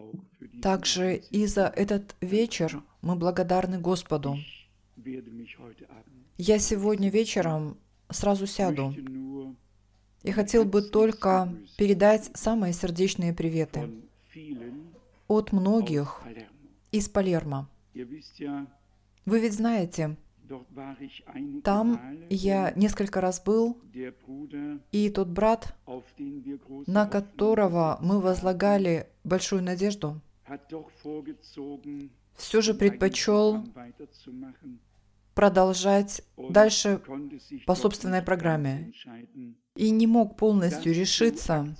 Также и за этот вечер мы благодарны Господу. Я сегодня вечером сразу сяду. Я хотел бы только передать самые сердечные приветы от многих из Палермо. Вы ведь знаете, там я несколько раз был, и тот брат, на которого мы возлагали большую надежду, все же предпочел продолжать дальше по собственной программе и не мог полностью решиться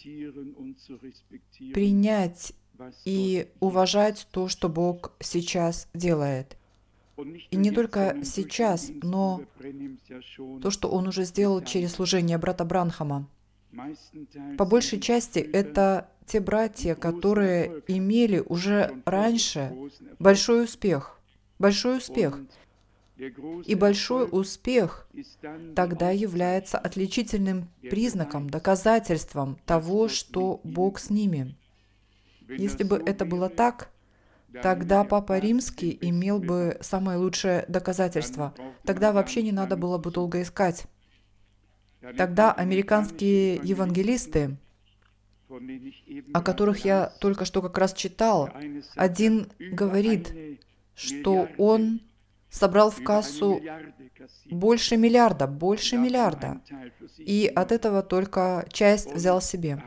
принять и уважать то, что Бог сейчас делает. И не только сейчас, но то, что Он уже сделал через служение брата Бранхама. По большей части это те братья, которые имели уже раньше большой успех. Большой успех. И большой успех тогда является отличительным признаком, доказательством того, что Бог с ними. Если бы это было так, тогда Папа Римский имел бы самое лучшее доказательство. Тогда вообще не надо было бы долго искать. Тогда американские евангелисты, о которых я только что как раз читал, один говорит, что он собрал в кассу больше миллиарда, и от этого только часть взял себе.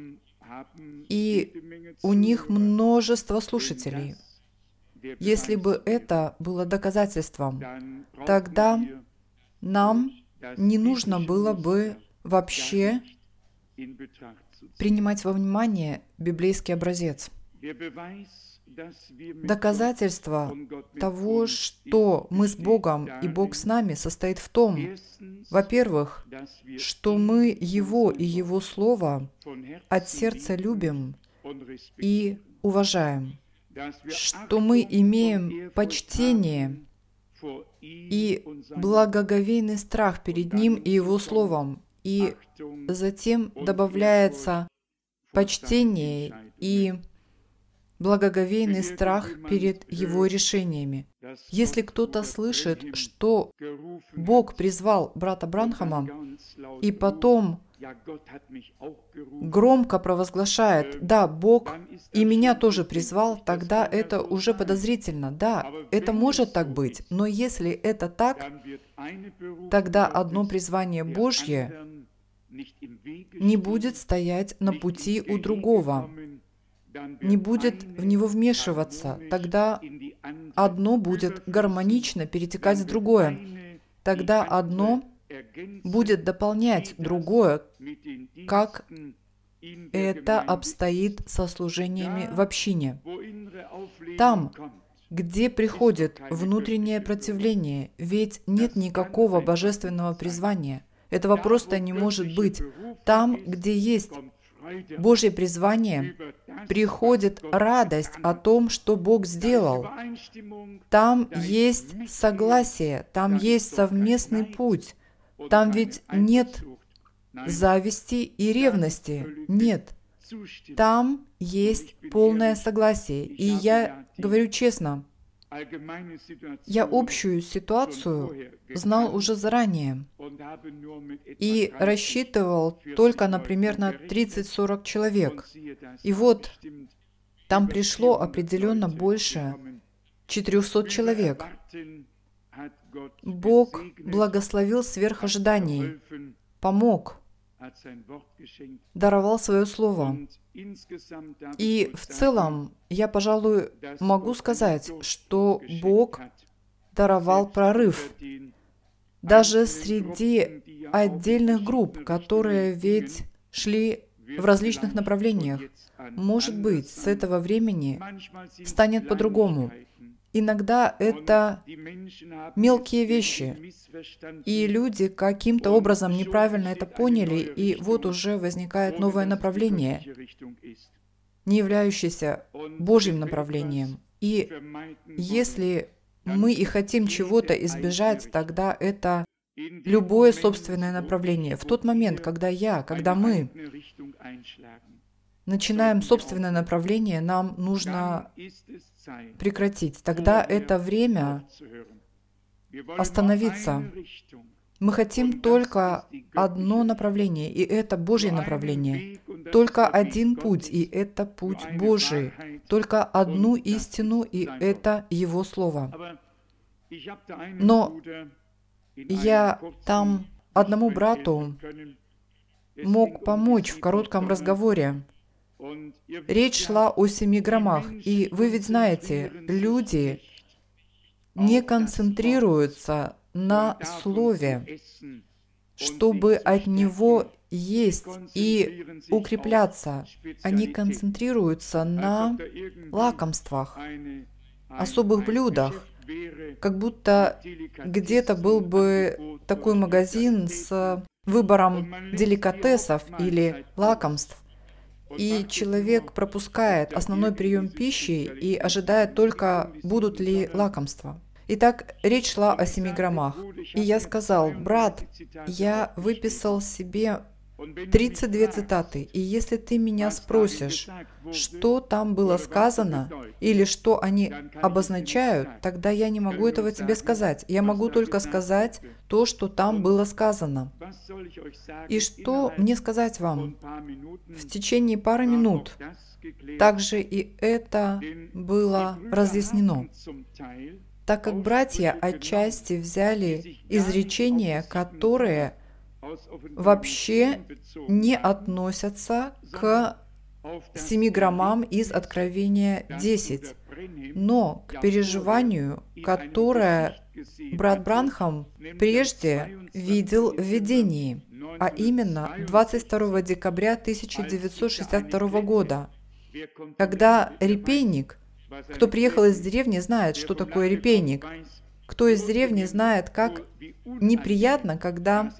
И у них множество слушателей. Если бы это было доказательством, тогда нам не нужно было бы вообще принимать во внимание библейский образец. Доказательство того, что мы с Богом и Бог с нами, состоит в том, во-первых, что мы Его и Его Слово от сердца любим и уважаем, что мы имеем почтение и благоговейный страх перед Ним и Его Словом, и затем добавляется почтение и благоговейный страх перед Его решениями. Если кто-то слышит, что Бог призвал брата Бранхама, и потом громко провозглашает: «Да, Бог и меня тоже призвал», тогда это уже подозрительно. Да, это может так быть, но если это так, тогда одно призвание Божье не будет стоять на пути у другого, не будет в него вмешиваться. Тогда одно будет гармонично перетекать в другое. Тогда одно будет дополнять другое, как это обстоит со служениями в общине. Там, где приходит внутреннее противление, ведь нет никакого божественного призвания. Этого просто не может быть. Там, где есть Божье призвание, приходит радость о том, что Бог сделал. Там есть согласие, там есть совместный путь. Там ведь нет зависти и ревности. Нет. Там есть полное согласие. И я говорю честно, я общую ситуацию знал уже заранее и рассчитывал только на примерно 30-40 человек. И вот там пришло определенно больше 400 человек. Бог благословил сверх ожиданий, помог, даровал свое слово. И в целом, я, пожалуй, могу сказать, что Бог даровал прорыв. Даже среди отдельных групп, которые ведь шли в различных направлениях. Может быть, с этого времени станет по-другому. Иногда это мелкие вещи, и люди каким-то образом неправильно это поняли, и вот уже возникает новое направление, не являющееся Божьим направлением. И если мы и хотим чего-то избежать, тогда это любое собственное направление. В тот момент, когда мы начинаем собственное направление, нам нужно прекратить. Тогда это время остановиться. Мы хотим только одно направление, и это Божье направление. Только один путь, и это путь Божий. Только одну истину, и это Его Слово. Но я там одному брату мог помочь в коротком разговоре. Речь шла о 7 громах. И вы ведь знаете, люди не концентрируются на Слове, чтобы от него есть и укрепляться. Они концентрируются на лакомствах, особых блюдах, как будто где-то был бы такой магазин с выбором деликатесов или лакомств, и человек пропускает основной прием пищи и ожидает только, будут ли лакомства. Итак, речь шла о 7 громах. И я сказал: брат, я выписал себе 32 цитаты, и если ты меня спросишь, что там было сказано, или что они обозначают, тогда я не могу этого тебе сказать. Я могу только сказать то, что там было сказано. И что мне сказать вам? В течение пары минут также и это было разъяснено, так как братья отчасти взяли изречения, которые вообще не относятся к 7 громам из Откровения 10, но к переживанию, которое брат Бранхам прежде видел в видении, а именно 22 декабря 1962 года, когда репейник, кто приехал из деревни, знает, что такое репейник. Кто из деревни знает, как неприятно, когда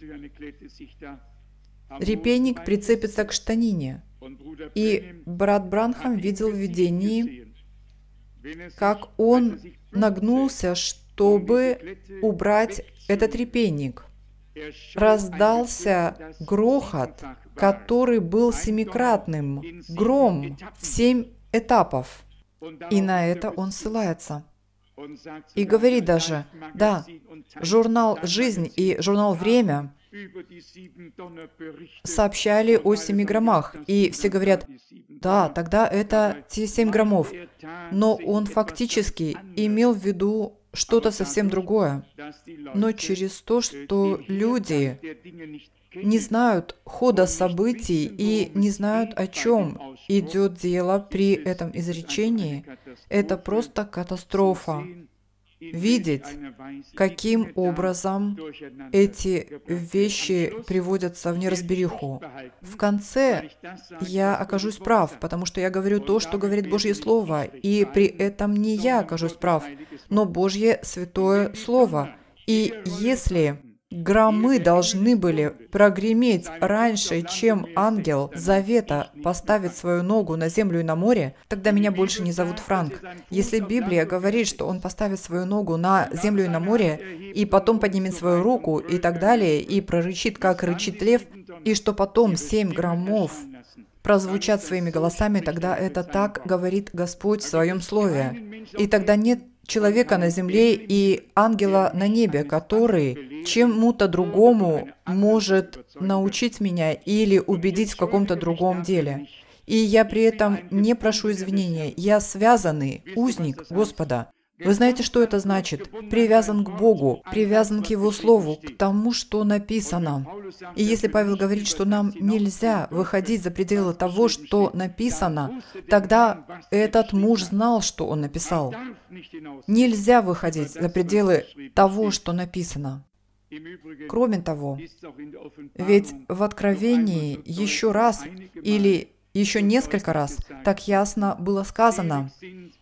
репейник прицепится к штанине. И брат Бранхам видел в видении, как он нагнулся, чтобы убрать этот репейник. Раздался грохот, который был 7-кратным, гром в 7 этапов. И на это он ссылается. И говорит даже: да, журнал «Жизнь» и журнал «Время» сообщали о 7 громах. И все говорят: да, тогда это те 7 громов. Но он фактически имел в виду что-то совсем другое. Но через то, что люди не знают хода событий и не знают, о чем идет дело при этом изречении, это просто катастрофа. Видеть, каким образом эти вещи приводятся в неразбериху. В конце я окажусь прав, потому что я говорю то, что говорит Божье Слово, и при этом не я окажусь прав, но Божье Святое Слово. И если громы должны были прогреметь раньше, чем ангел Завета поставит свою ногу на землю и на море, тогда меня больше не зовут Франк. Если Библия говорит, что он поставит свою ногу на землю и на море, и потом поднимет свою руку и так далее, и прорычит, как рычит лев, и что потом 7 громов прозвучат своими голосами, тогда это так говорит Господь в Своем Слове. И тогда нет человека на земле и ангела на небе, который чему-то другому может научить меня или убедить в каком-то другом деле. И я при этом не прошу извинения. Я связанный узник Господа. Вы знаете, что это значит? Привязан к Богу, привязан к Его Слову, к тому, что написано. И если Павел говорит, что нам нельзя выходить за пределы того, что написано, тогда этот муж знал, что он написал. Нельзя выходить за пределы того, что написано. Кроме того, ведь в Откровении еще раз или еще несколько раз так ясно было сказано: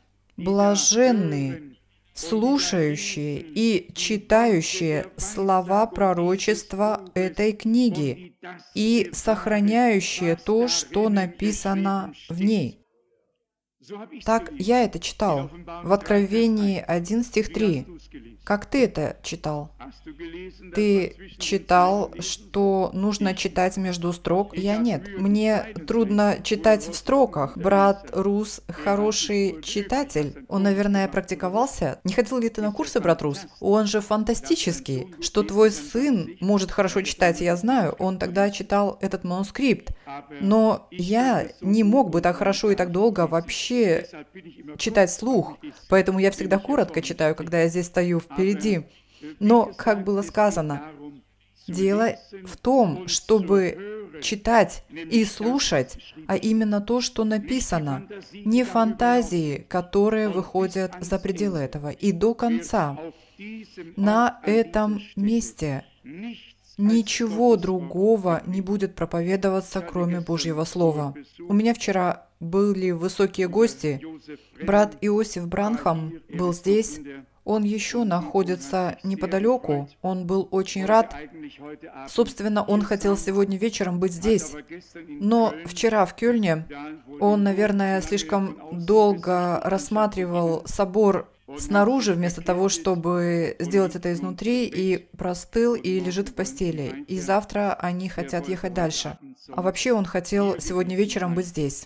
«Блаженны, слушающие и читающие слова пророчества этой книги и сохраняющие то, что написано в ней». Так я это читал в Откровении 1 стих 3. Как ты это читал? Ты читал, что нужно читать между строк? Я нет. Мне трудно читать в строках. Брат Рус хороший читатель. Он, наверное, практиковался. Не ходил ли ты на курсы, брат Рус? Он же фантастический. Что твой сын может хорошо читать, я знаю. Он тогда читал этот манускрипт. Но я не мог бы так хорошо и так долго вообще читать вслух. Поэтому я всегда коротко читаю, когда я здесь стою впереди. Но, как было сказано, дело в том, чтобы читать и слушать, а именно то, что написано, не фантазии, которые выходят за пределы этого. И до конца на этом месте ничего другого не будет проповедоваться, кроме Божьего Слова. У меня вчера были высокие гости. Брат Иосиф Бранхам был здесь. Он еще находится неподалеку. Он был очень рад. Собственно, он хотел сегодня вечером быть здесь. Но вчера в Кёльне он, наверное, слишком долго рассматривал собор снаружи, вместо того, чтобы сделать это изнутри, и простыл, и лежит в постели. И завтра они хотят ехать дальше. А вообще он хотел сегодня вечером быть здесь.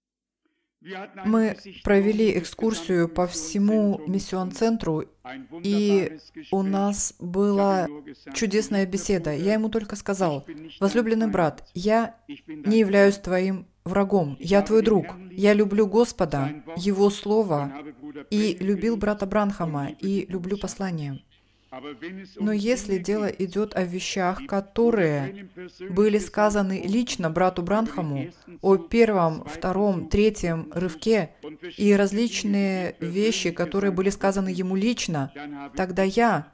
Мы провели экскурсию по всему миссион-центру, и у нас была чудесная беседа. Я ему только сказал: «Возлюбленный брат, я не являюсь твоим врагом, я твой друг. Я люблю Господа, Его Слово, и любил брата Бранхама, и люблю послание. Но если дело идет о вещах, которые были сказаны лично брату Бранхаму, о первом, втором, третьем рывке, и различные вещи, которые были сказаны ему лично, тогда я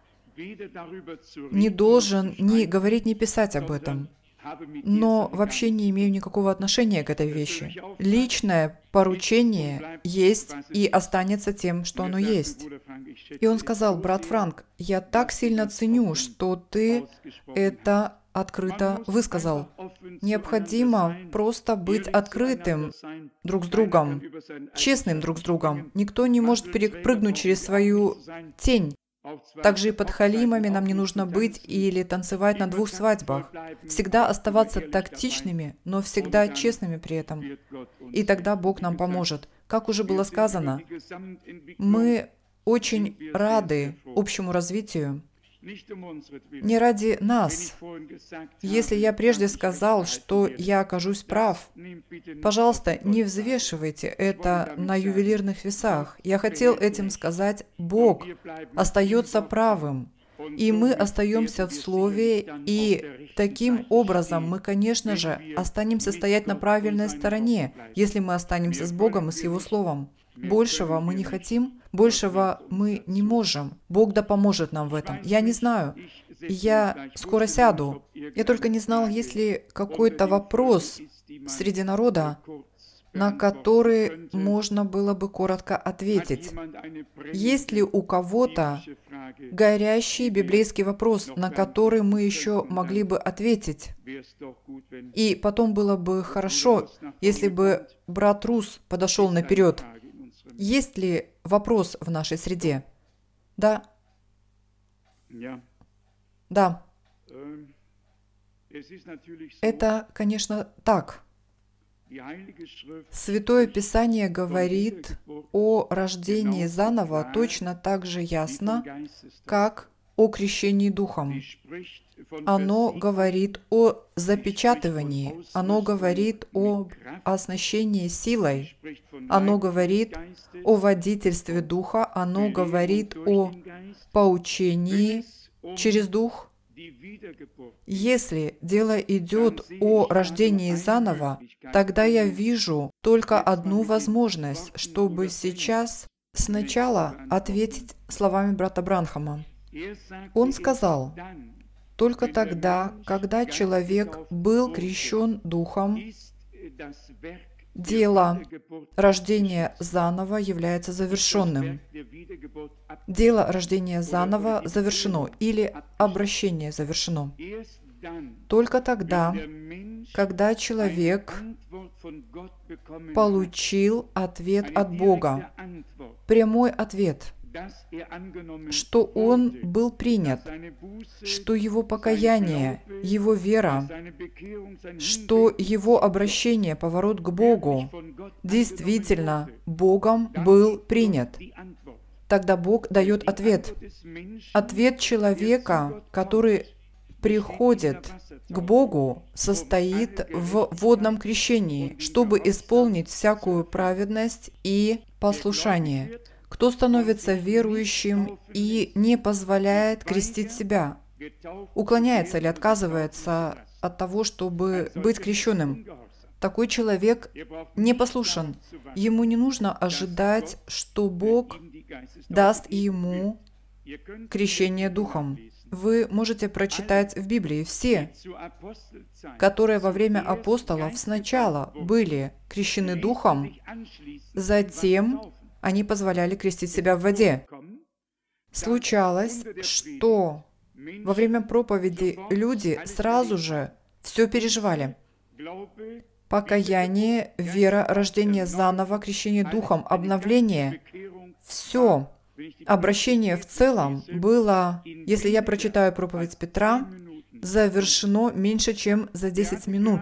не должен ни говорить, ни писать об этом. Но вообще не имею никакого отношения к этой вещи. Личное поручение есть и останется тем, что оно есть». И он сказал: «Брат Франк, я так сильно ценю, что ты это открыто высказал. Необходимо просто быть открытым друг с другом, честным друг с другом. Никто не может перепрыгнуть через свою тень. Также и под халимами нам не нужно быть или танцевать на 2 свадьбах. Всегда оставаться тактичными, но всегда честными при этом. И тогда Бог нам поможет. Как уже было сказано, мы очень рады общему развитию. Не ради нас. Если я прежде сказал, что я окажусь прав, пожалуйста, не взвешивайте это на ювелирных весах. Я хотел этим сказать: Бог остается правым, и мы остаемся в Слове, и таким образом мы, конечно же, останемся стоять на правильной стороне, если мы останемся с Богом и с Его Словом. Большего мы не хотим, большего мы не можем. Бог да поможет нам в этом. Я не знаю. Я скоро сяду. Я только не знал, есть ли какой-то вопрос среди народа, на который можно было бы коротко ответить. Есть ли у кого-то горящий библейский вопрос, на который мы еще могли бы ответить? И потом было бы хорошо, если бы брат Рус подошел наперед. Есть ли вопрос в нашей среде? Да. Да. Это, конечно, так. Святое Писание говорит о рождении заново точно так же ясно, как о крещении Духом. Оно говорит о запечатывании, оно говорит о оснащении силой, оно говорит о водительстве Духа, оно говорит о поучении через Дух. Если дело идет о рождении заново, тогда я вижу только одну возможность, чтобы сейчас сначала ответить словами брата Бранхама. Он сказал: только тогда, когда человек был крещен Духом, дело рождения заново является завершенным. Дело рождения заново завершено или обращение завершено. Только тогда, когда человек получил ответ от Бога. Прямой ответ, что он был принят, что его покаяние, его вера, что его обращение, поворот к Богу действительно Богом был принят. Тогда Бог дает ответ. Ответ человека, который приходит к Богу, состоит в водном крещении, чтобы исполнить всякую праведность и послушание. Кто становится верующим и не позволяет крестить себя? Уклоняется или отказывается от того, чтобы быть крещенным? Такой человек непослушен. Ему не нужно ожидать, что Бог даст ему крещение Духом. Вы можете прочитать в Библии все, которые во время апостолов сначала были крещены Духом, затем они позволяли крестить себя в воде. Случалось, что во время проповеди люди сразу же все переживали. Покаяние, вера, рождение заново, крещение Духом, обновление – все. Обращение в целом было, если я прочитаю проповедь Петра, завершено меньше, чем за 10 минут.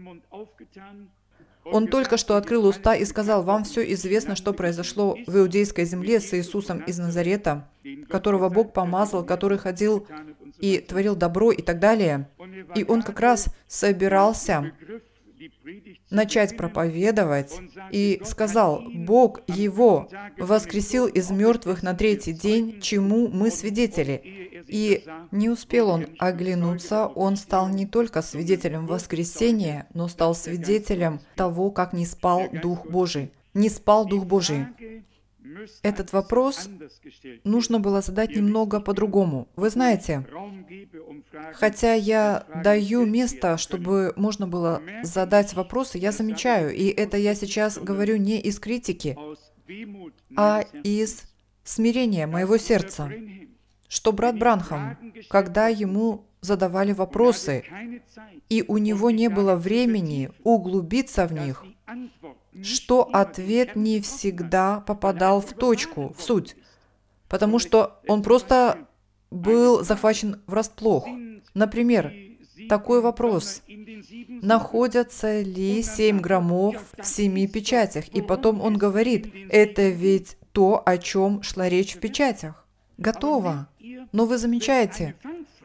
Он только что открыл уста и сказал: «Вам все известно, что произошло в иудейской земле с Иисусом из Назарета, которого Бог помазал, который ходил и творил добро и так далее». И он как раз собирался начать проповедовать и сказал: «Бог его воскресил из мертвых на третий день, чему мы свидетели». И не успел он оглянуться, он стал не только свидетелем воскресения, но стал свидетелем того, как не спал Дух Божий. Не спал Дух Божий. Этот вопрос нужно было задать немного по-другому. Вы знаете, хотя я даю место, чтобы можно было задать вопросы, я замечаю, и это я сейчас говорю не из критики, а из смирения моего сердца, что брат Бранхам, когда ему задавали вопросы, и у него не было времени углубиться в них, что ответ не всегда попадал в точку, в суть, потому что он просто был захвачен врасплох. Например, такой вопрос: находятся ли 7 громов в 7 печатях? И потом он говорит: это ведь то, о чем шла речь в печатях. Готово. Но вы замечаете,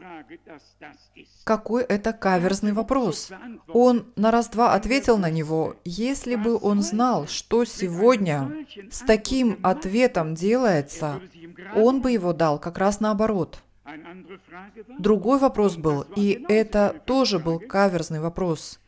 какой это каверзный вопрос. Он на раз-два ответил на него. Если бы он знал, что сегодня с таким ответом делается, он бы его дал как раз наоборот. Другой вопрос был, и это тоже был каверзный вопрос.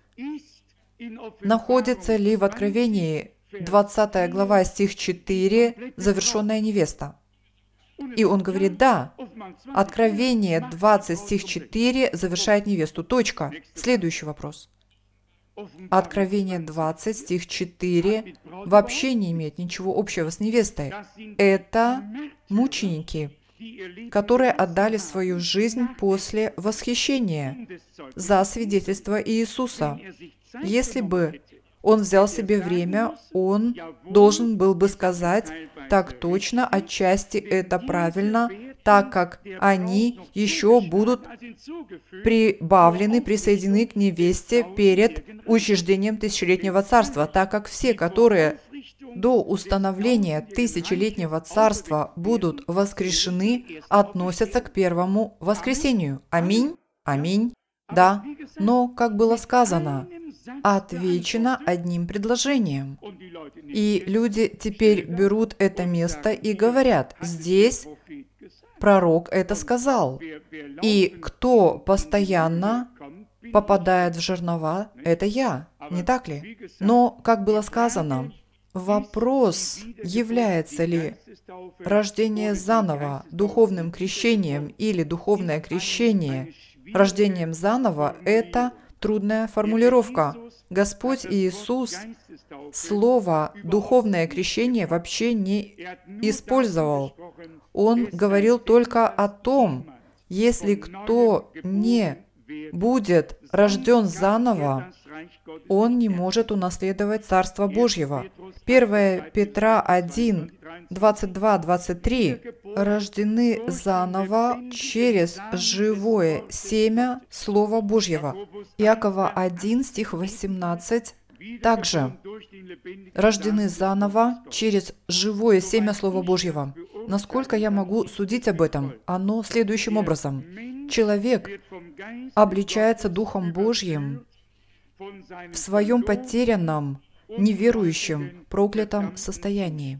Находится ли в Откровении 20 глава, стих 4, завершенная невеста? И он говорит: да, Откровение 20, стих 4 завершает невесту. Точка. Следующий вопрос. Откровение 20, стих 4 вообще не имеет ничего общего с невестой. Это мученики, которые отдали свою жизнь после восхищения за свидетельство Иисуса. Если бы он взял себе время, он должен был бы сказать: так точно, отчасти это правильно, так как они еще будут прибавлены, присоединены к невесте перед учреждением тысячелетнего царства, так как все, которые до установления тысячелетнего царства будут воскрешены, относятся к первому воскресению. Аминь? Аминь. Да. Но, как было сказано, отвечено одним предложением. И люди теперь берут это место и говорят: здесь пророк это сказал. И кто постоянно попадает в жернова, это я, не так ли? Но, как было сказано, вопрос, является ли рождение заново духовным крещением или духовное крещение рождением заново, это трудная формулировка. Господь Иисус слово «духовное крещение» вообще не использовал. Он говорил только о том, если кто не будет рожден заново, он не может унаследовать Царство Божьего. 1 Петра 1, 22-23 рождены заново через живое семя Слова Божьего. Иакова 1, стих 18 также рождены заново через живое семя Слова Божьего. Насколько я могу судить об этом? Оно следующим образом. Человек обличается Духом Божьим в своем потерянном, неверующем, проклятом состоянии.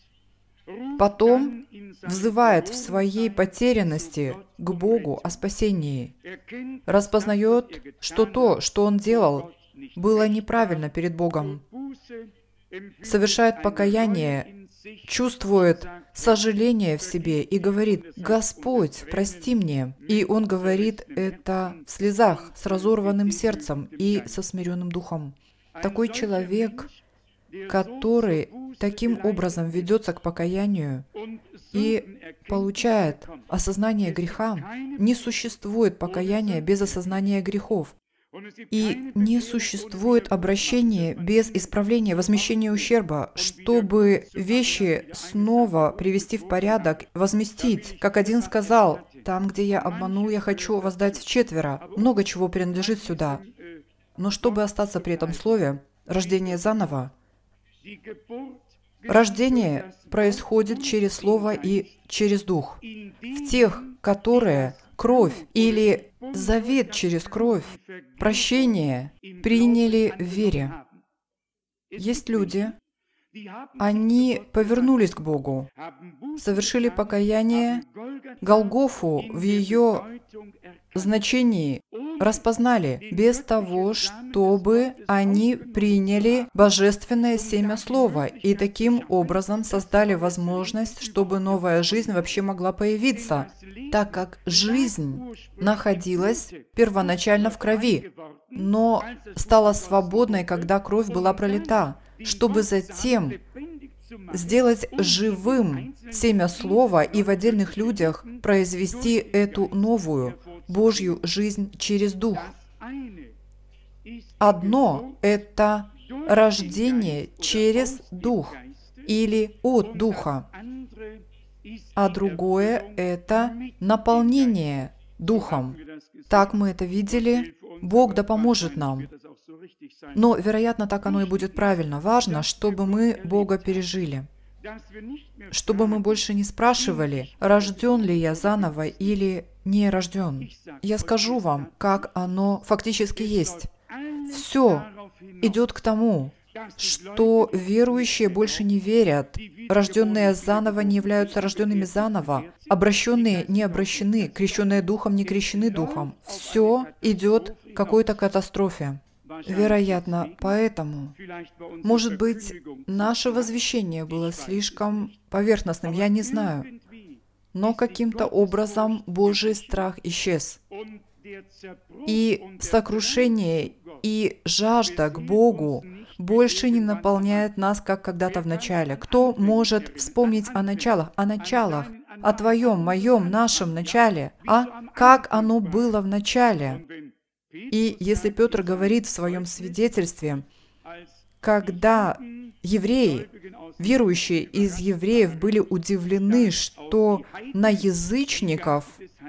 Потом взывает в своей потерянности к Богу о спасении. Распознает, что то, что он делал, было неправильно перед Богом. Совершает покаяние, чувствует сожаление в себе и говорит: «Господь, прости мне». И он говорит это в слезах, с разорванным сердцем и со смиренным духом. Такой человек, который таким образом ведется к покаянию и получает осознание греха, не существует покаяния без осознания грехов. И не существует обращения без исправления, возмещения ущерба, чтобы вещи снова привести в порядок, возместить. Как один сказал: «Там, где я обманул, я хочу воздать вчетверо». Много чего принадлежит сюда. Но чтобы остаться при этом слове, рождение заново, рождение происходит через Слово и через Дух. В тех, которые кровь или завет через кровь, прощение приняли в вере. Есть люди, они повернулись к Богу, совершили покаяние, Голгофу в ее значении распознали, без того, чтобы они приняли божественное семя Слова и таким образом создали возможность, чтобы новая жизнь вообще могла появиться, так как жизнь находилась первоначально в крови, но стала свободной, когда кровь была пролита, чтобы затем сделать живым семя Слова и в отдельных людях произвести эту новую Божью жизнь через Дух. Одно – это рождение через Дух или от Духа, а другое – это наполнение Духом. Так мы это видели. Бог да поможет нам. Но, вероятно, так оно и будет правильно. Важно, чтобы мы Бога пережили. Чтобы мы больше не спрашивали, рожден ли я заново или не рожден. Я скажу вам, как оно фактически есть. Все идет к тому, что верующие больше не верят, рожденные заново не являются рожденными заново, обращенные не обращены, крещенные Духом не крещены Духом. Все идет к какой-то катастрофе. Вероятно, поэтому, может быть, наше возвещение было слишком поверхностным, я не знаю, но каким-то образом Божий страх исчез. И сокрушение и жажда к Богу больше не наполняет нас, как когда-то в начале. Кто может вспомнить о началах, о твоем, моем, нашем начале, как оно было в начале? И если Петр говорит в своем свидетельстве, когда евреи, верующие из евреев, были удивлены, что на язычников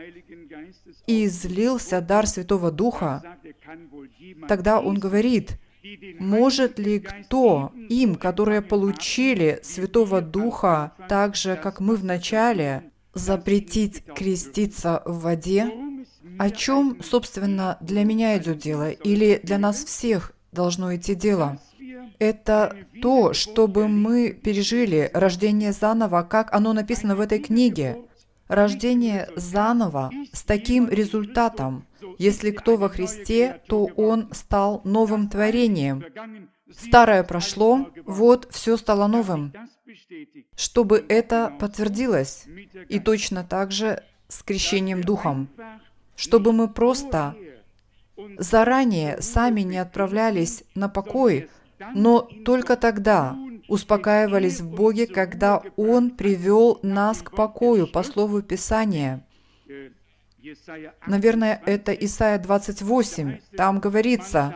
излился дар Святого Духа, тогда он говорит: может ли кто им, которые получили Святого Духа так же, как мы в начале, запретить креститься в воде? О чем, собственно, для меня идет дело, или для нас всех должно идти дело? Это то, чтобы мы пережили рождение заново, как оно написано в этой книге. Рождение заново с таким результатом. Если кто во Христе, то он стал новым творением. Старое прошло, вот все стало новым. Чтобы это подтвердилось. И точно так же с крещением Духом. Чтобы мы просто заранее сами не отправлялись на покой, но только тогда успокаивались в Боге, когда Он привел нас к покою, по слову Писания. Наверное, это Исайя 28. Там говорится: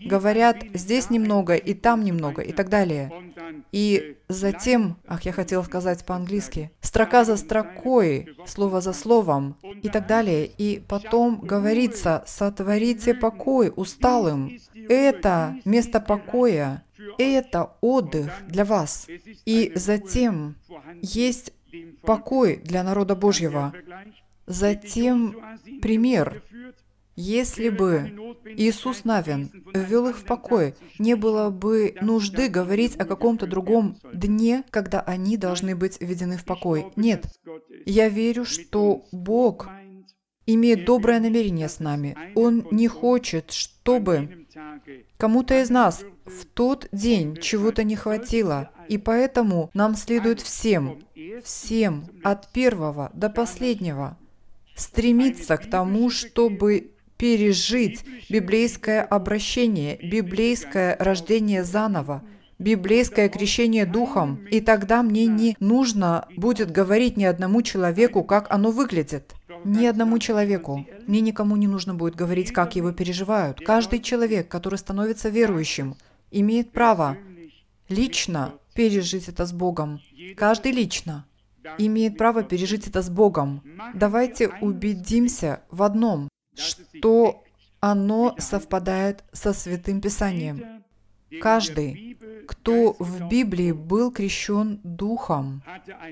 говорят здесь немного, и там немного, и так далее. И затем, я хотела сказать по-английски, строка за строкой, слово за словом, и так далее. И потом говорится, сотворите покой усталым. Это место покоя, это отдых для вас. И затем есть покой для народа Божьего. Затем пример. Если бы Иисус Навин ввел их в покой, не было бы нужды говорить о каком-то другом дне, когда они должны быть введены в покой. Нет. Я верю, что Бог имеет доброе намерение с нами. Он не хочет, чтобы кому-то из нас в тот день чего-то не хватило. И поэтому нам следует всем, от первого до последнего, стремиться к тому, чтобы пережить библейское обращение, библейское рождение заново, библейское крещение Духом. И тогда мне не нужно будет говорить ни одному человеку, как оно выглядит. Ни одному человеку. Мне никому не нужно будет говорить, как его переживают. Каждый человек, который становится верующим, имеет право лично пережить это с Богом. Каждый лично имеет право пережить это с Богом. Давайте убедимся в одном, что оно совпадает со Святым Писанием. Каждый, кто в Библии был крещен Духом,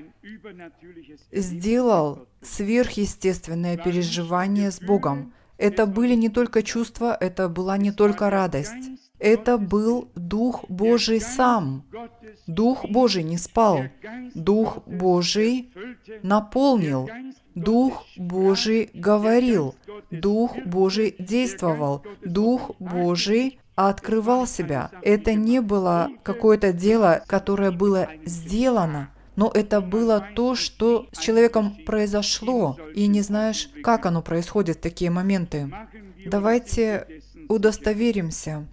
сделал сверхъестественное переживание с Богом. Это были не только чувства, это была не только радость. Это был Дух Божий сам. Дух Божий не спал. Дух Божий наполнил. Дух Божий говорил. Дух Божий действовал. Дух Божий открывал себя. Это не было какое-то дело, которое было сделано, но это было то, что с человеком произошло, и не знаешь, как оно происходит в такие моменты. Давайте удостоверимся,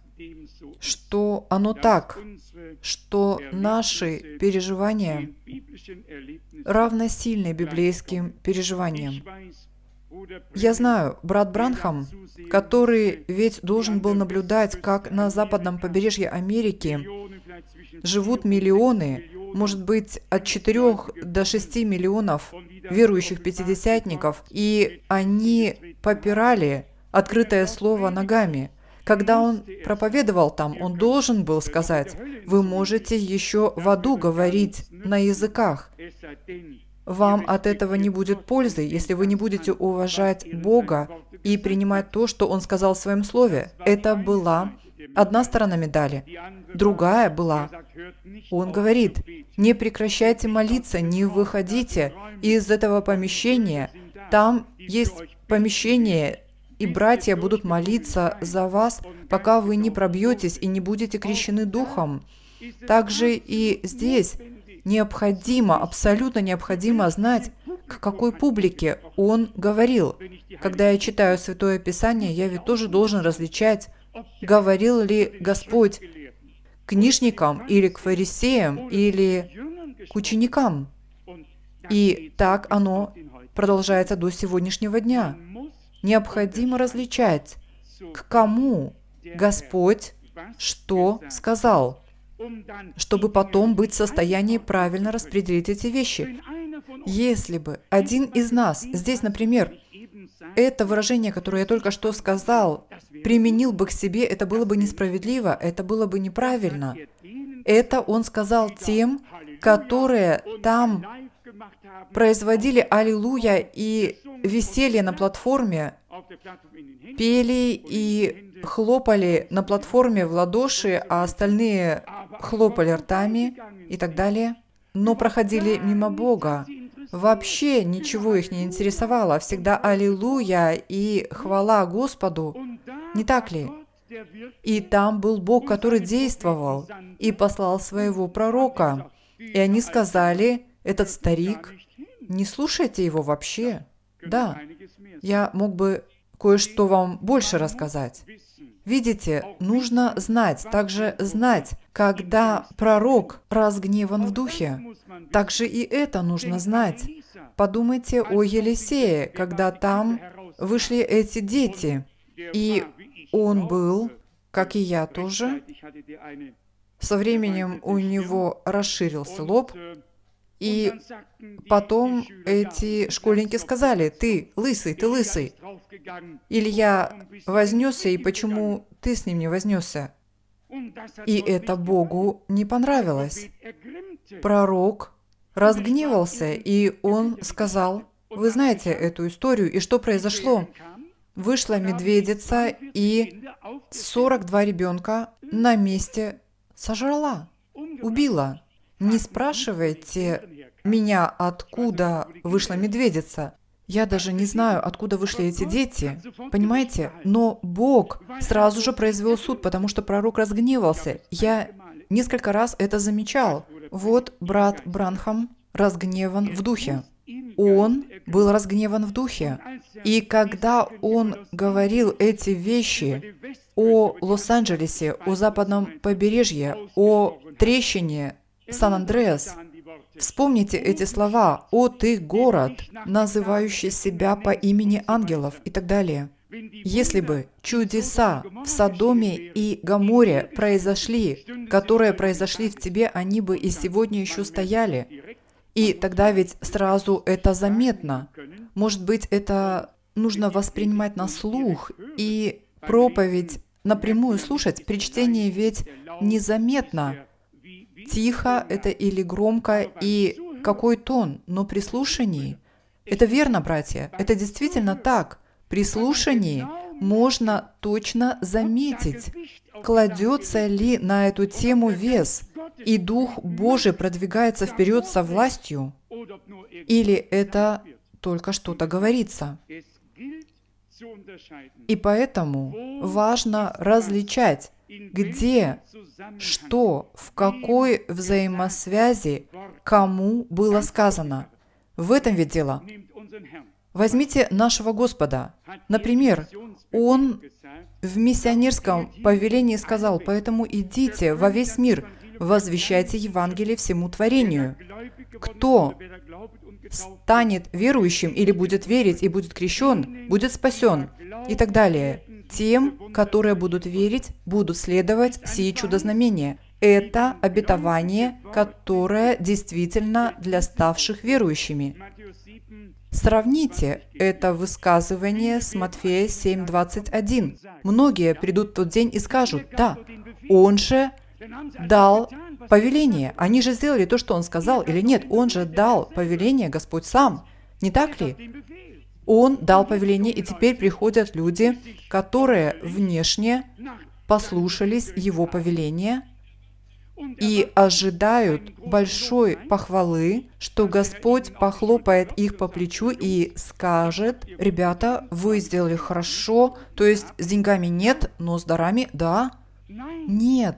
что оно так, что наши переживания равносильны библейским переживаниям. Я знаю, брат Бранхам, который ведь должен был наблюдать, как на западном побережье Америки живут миллионы, может быть, от 4 до 6 миллионов верующих пятидесятников, и они попирали открытое слово ногами. Когда он проповедовал там, он должен был сказать: «Вы можете еще в аду говорить на языках. Вам от этого не будет пользы, если вы не будете уважать Бога и принимать то, что Он сказал в Своем Слове». Это была одна сторона медали. Другая была, Он говорит: «Не прекращайте молиться, не выходите из этого помещения. Там есть помещение, и братья будут молиться за вас, пока вы не пробьетесь и не будете крещены Духом». Также и здесь необходимо, абсолютно необходимо знать, к какой публике он говорил. Когда я читаю Святое Писание, я ведь тоже должен различать, говорил ли Господь к книжникам или к фарисеям или к ученикам. И так оно продолжается до сегодняшнего дня. Необходимо различать, к кому Господь что сказал, чтобы потом быть в состоянии правильно распределить эти вещи. Если бы один из нас, здесь, например, это выражение, которое я только что сказал, применил бы к себе, это было бы несправедливо, это было бы неправильно. Это он сказал тем, которые там производили аллилуйя и веселье на платформе, пели и хлопали на платформе в ладоши, а остальные хлопали ртами и так далее, но проходили мимо Бога. Вообще ничего их не интересовало, всегда аллилуйя и хвала Господу, не так ли? И там был Бог, который действовал и послал своего пророка. И они сказали: «Этот старик, не слушайте его вообще». Да, я мог бы кое-что вам больше рассказать. Видите, нужно знать, также знать, когда пророк разгневан в духе. Также и это нужно знать. Подумайте о Елисее, когда там вышли эти дети, и он был как и я тоже. Со временем у него расширился лоб, и потом эти школьники сказали: ты лысый, ты лысый. Илья вознесся, и почему ты с ним не вознесся? И это Богу не понравилось. Пророк разгневался, и он сказал: вы знаете эту историю, и что произошло? Вышла медведица и 42 ребенка на месте сожрала, убила. Не спрашивайте меня, откуда вышла медведица. Я даже не знаю, откуда вышли эти дети. Понимаете? Но Бог сразу же произвел суд, потому что пророк разгневался. Я несколько раз это замечал. Вот брат Бранхам разгневан в духе. Он был разгневан в духе. И когда он говорил эти вещи о Лос-Анджелесе, о западном побережье, о трещине Сан-Андреас, вспомните эти слова: «О ты город, называющий себя по имени ангелов» и так далее. Если бы чудеса в Содоме и Гоморе произошли, которые произошли в тебе, они бы и сегодня еще стояли. И тогда ведь сразу это заметно. Может быть, это нужно воспринимать на слух, и проповедь напрямую слушать. При чтении ведь незаметно, тихо это или громко, и какой тон. Но при слушании, это верно, братья, это действительно так. При слушании можно точно заметить, кладется ли на эту тему вес, и Дух Божий продвигается вперед со властью, или это только что-то говорится. И поэтому важно различать, где, что, в какой взаимосвязи, кому было сказано. В этом ведь дело. Возьмите нашего Господа. Например, Он в миссионерском повелении сказал: «Поэтому идите во весь мир, возвещайте Евангелие всему творению. Кто станет верующим или будет верить и будет крещен, будет спасен», и так далее. Тем, которые будут верить, будут следовать сии чудо-знамения. Это обетование, которое действительно для ставших верующими. Сравните это высказывание с Матфея 7:21. Многие придут в тот день и скажут: «Да, Он же дал повеление». Они же сделали то, что Он сказал, или нет? Он же дал повеление, Господь сам. Не так ли? Он дал повеление, и теперь приходят люди, которые внешне послушались Его повеления и ожидают большой похвалы, что Господь похлопает их по плечу и скажет: «Ребята, вы сделали хорошо, то есть с деньгами нет, но с дарами да». Нет.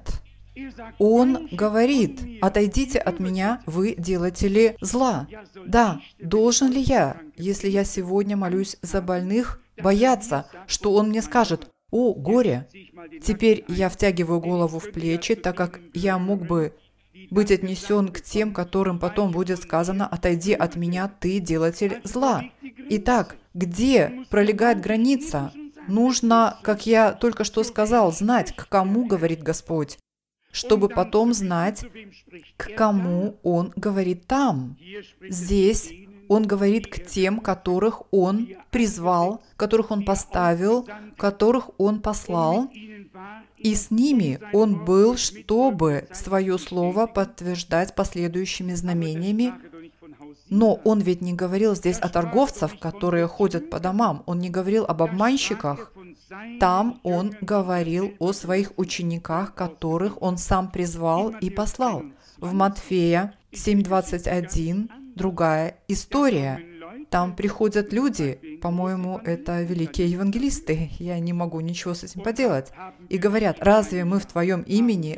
Он говорит: «Отойдите от меня, вы делатели зла». Да, должен ли я, если я сегодня молюсь за больных, бояться, что Он мне скажет: «О, горе!» Теперь я втягиваю голову в плечи, так как я мог бы быть отнесен к тем, которым потом будет сказано: «Отойди от меня, ты делатель зла». Итак, где пролегает граница? Нужно, как я только что сказал, знать, к кому говорит Господь, чтобы потом знать, к кому Он говорит там. Здесь Он говорит к тем, которых Он призвал, которых Он поставил, которых Он послал, и с ними Он был, чтобы свое слово подтверждать последующими знамениями. Но Он ведь не говорил здесь о торговцах, которые ходят по домам. Он не говорил об обманщиках. Там Он говорил о своих учениках, которых Он сам призвал и послал. В Матфея 7:21 другая история. Там приходят люди, по-моему, это великие евангелисты, я не могу ничего с этим поделать, и говорят: «Разве мы в Твоем имени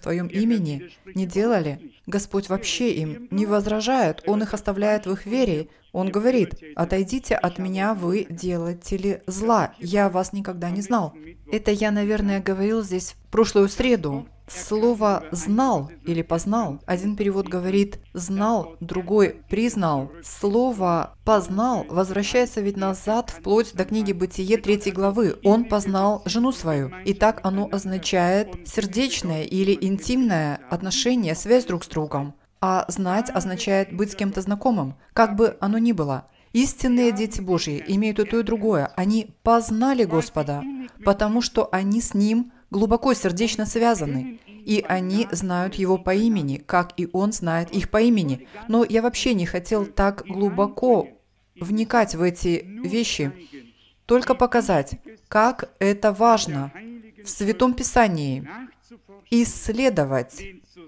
не делали?» Господь вообще им не возражает, Он их оставляет в их вере. Он говорит: «Отойдите от меня, вы делатели зла, я вас никогда не знал». Это я, наверное, говорил здесь в прошлую среду. Слово «знал» или «познал», один перевод говорит «знал», другой «признал». Слово «познал» возвращается ведь назад вплоть до книги «Бытие» 3 главы. Он познал жену свою. И так оно означает сердечное или интимное отношение, связь друг с другом. А знать означает быть с кем-то знакомым, как бы оно ни было. Истинные дети Божьи имеют и то, и другое. Они познали Господа, потому что они с Ним глубоко сердечно связаны, и они знают Его по имени, как и Он знает их по имени. Но я вообще не хотел так глубоко вникать в эти вещи, только показать, как это важно в Святом Писании исследовать,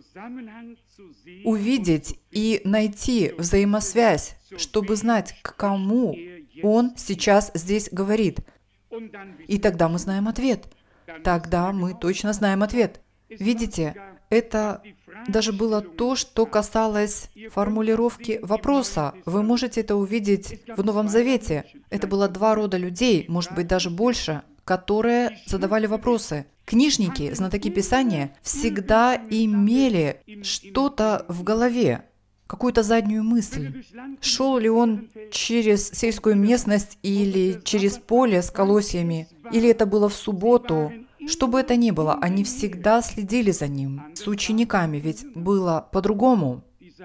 увидеть и найти взаимосвязь, чтобы знать, к кому Он сейчас здесь говорит. И тогда мы знаем ответ. Тогда мы точно знаем ответ. Видите, это даже было то, что касалось формулировки вопроса. Вы можете это увидеть в Новом Завете. Это было 2 рода людей, может быть, даже больше, которые задавали вопросы. Книжники, знатоки Писания, всегда имели что-то в голове, какую-то заднюю мысль. Шел ли он через сельскую местность или через поле с колосьями, или это было в субботу. Что бы это ни было, они всегда следили за ним. С учениками ведь было по-другому.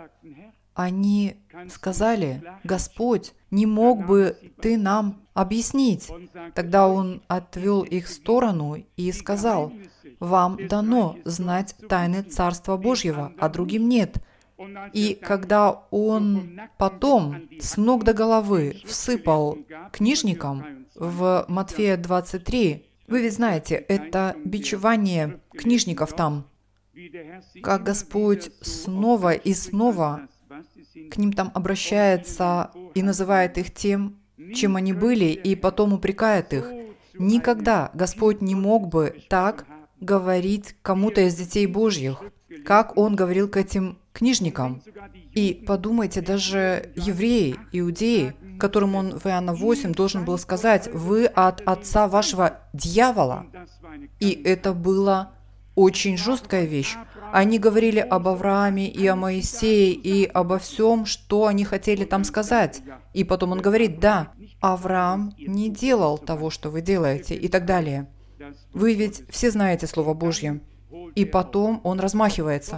Они сказали: «Господь, не мог бы Ты нам объяснить?» Тогда Он отвел их в сторону и сказал: «Вам дано знать тайны Царства Божьего, а другим нет». И когда Он потом с ног до головы всыпал книжникам в Матфея 23, вы ведь знаете, это бичевание книжников там, как Господь снова и снова к ним там обращается и называет их тем, чем они были, и потом упрекает их. Никогда Господь не мог бы так говорить кому-то из детей Божьих, как Он говорил к этим книжникам. И подумайте, даже евреи, иудеи, которым Он в Иоанна 8 должен был сказать: «Вы от отца вашего дьявола». И это была очень жесткая вещь. Они говорили об Аврааме и о Моисее и обо всем, что они хотели там сказать. И потом Он говорит: «Да, Авраам не делал того, что вы делаете», и так далее. Вы ведь все знаете Слово Божье. И потом Он размахивается.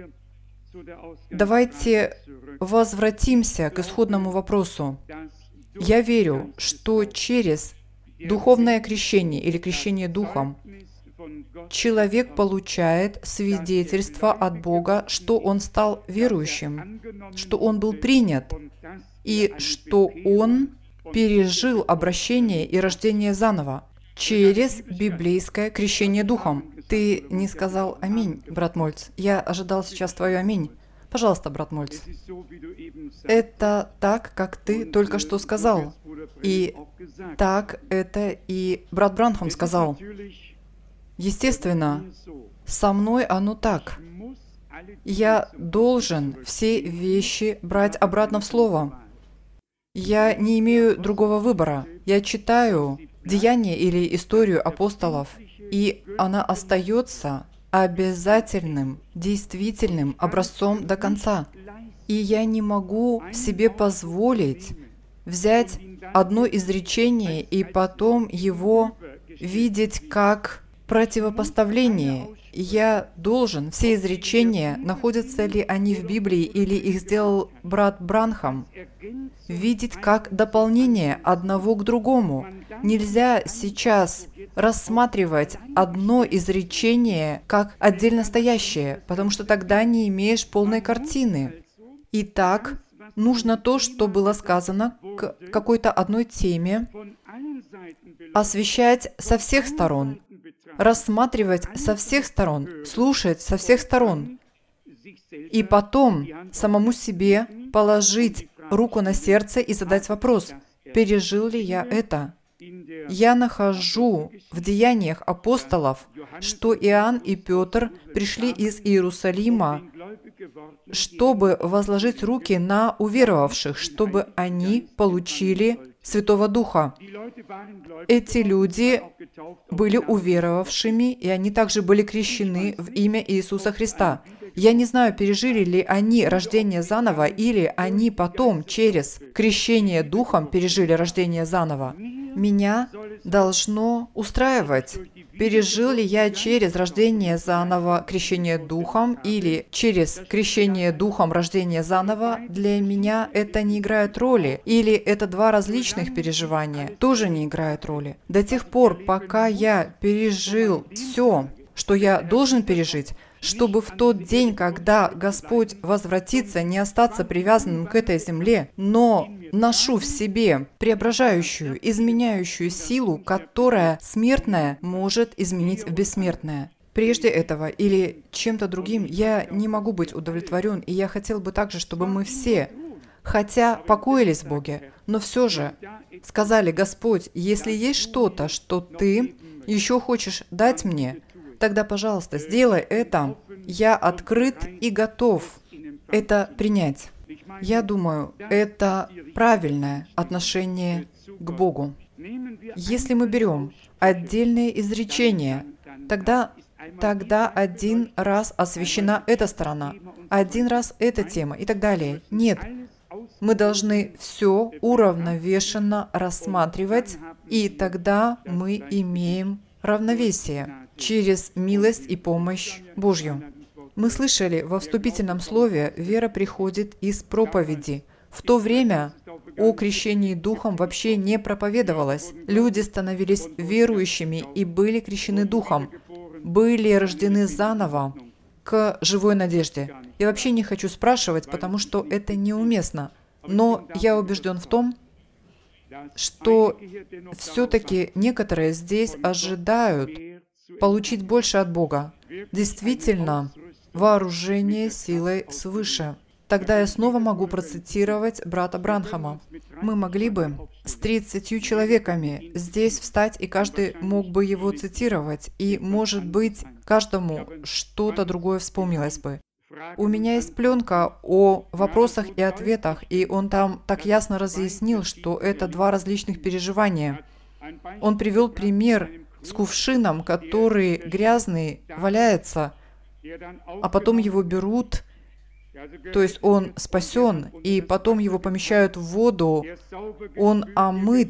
Давайте возвратимся к исходному вопросу. Я верю, что через духовное крещение или крещение Духом человек получает свидетельство от Бога, что он стал верующим, что он был принят, и что он пережил обращение и рождение заново через библейское крещение Духом. Ты не сказал «Аминь», брат Мольц. Я ожидал сейчас твое «Аминь». Пожалуйста, брат Мольц. Это так, как ты только что сказал. И так это и брат Бранхам сказал. Естественно, со мной оно так. Я должен все вещи брать обратно в Слово. Я не имею другого выбора. Я читаю деяния или историю апостолов, и она остается обязательным, действительным образцом до конца. И я не могу себе позволить взять одно изречение и потом его видеть как противопоставление. Я должен все изречения, находятся ли они в Библии или их сделал брат Бранхам, видеть как дополнение одного к другому. Нельзя сейчас рассматривать одно изречение как отдельно стоящее, потому что тогда не имеешь полной картины. Итак, нужно то, что было сказано к какой-то одной теме, освещать со всех сторон, рассматривать со всех сторон, слушать со всех сторон, и потом самому себе положить руку на сердце и задать вопрос: пережил ли я это? Я нахожу в деяниях апостолов, что Иоанн и Петр пришли из Иерусалима, чтобы возложить руки на уверовавших, чтобы они получили Святого Духа. Эти люди были уверовавшими, и они также были крещены в имя Иисуса Христа. Я не знаю, пережили ли они рождение заново, или они потом через крещение Духом пережили рождение заново. Меня должно устраивать, пережил ли я через рождение заново крещение Духом или через крещение Духом рождение заново. Для меня это не играет роли. Или это два различных переживания, тоже не играет роли. До тех пор, пока я пережил все, что я должен пережить, чтобы в тот день, когда Господь возвратится, не остаться привязанным к этой земле, но ношу в себе преображающую, изменяющую силу, которая смертная может изменить в бессмертное. Прежде этого или чем-то другим я не могу быть удовлетворен, и я хотел бы также, чтобы мы все, хотя покоились в Боге, но все же сказали: Господь, если есть что-то, что Ты еще хочешь дать мне, тогда, пожалуйста, сделай это. Я открыт и готов это принять. Я думаю, это правильное отношение к Богу. Если мы берем отдельные изречения, тогда один раз освящена эта сторона, один раз эта тема и так далее. Нет, мы должны все уравновешенно рассматривать, и тогда мы имеем равновесие через милость и помощь Божью. Мы слышали во вступительном слове, вера приходит из проповеди. В то время о крещении Духом вообще не проповедовалось. Люди становились верующими и были крещены Духом, были рождены заново к живой надежде. Я вообще не хочу спрашивать, потому что это неуместно. Но я убежден в том, что все-таки некоторые здесь ожидают получить больше от Бога. Действительно, вооружение силой свыше. Тогда я снова могу процитировать брата Бранхама. Мы могли бы с 30 человеками здесь встать, и каждый мог бы его цитировать, и, может быть, каждому что-то другое вспомнилось бы. У меня есть пленка о вопросах и ответах, и он там так ясно разъяснил, что это два различных переживания. Он привел пример с кувшином, который грязный, валяется, а потом его берут, то есть он спасен, и потом его помещают в воду, он омыт,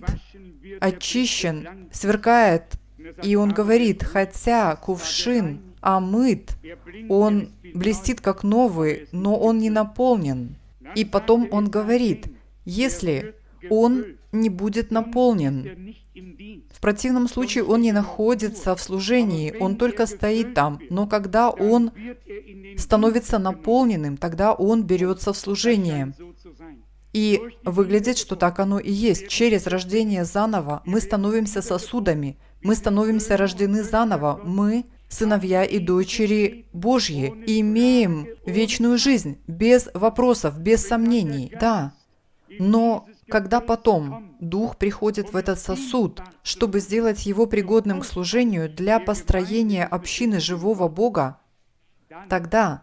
очищен, сверкает, и он говорит, хотя кувшин омыт, он блестит как новый, но он не наполнен. И потом он говорит, если он не будет наполнен, в противном случае он не находится в служении, он только стоит там. Но когда он становится наполненным, тогда он берется в служение. И выглядит, что так оно и есть. Через рождение заново мы становимся сосудами, мы становимся рождены заново, мы сыновья и дочери Божьи, и имеем вечную жизнь, без вопросов, без сомнений, да. Но когда потом Дух приходит в этот сосуд, чтобы сделать его пригодным к служению для построения общины живого Бога, тогда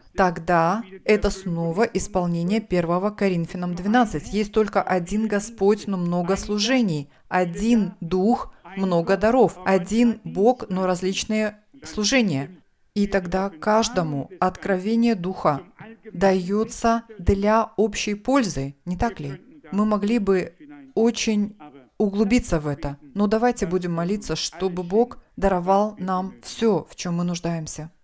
это снова исполнение 1 Коринфянам 12. Есть только один Господь, но много служений, один Дух, много даров, один Бог, но различные служения. И тогда каждому откровение Духа дается для общей пользы, не так ли? Мы могли бы очень углубиться в это, но давайте будем молиться, чтобы Бог даровал нам все, в чем мы нуждаемся.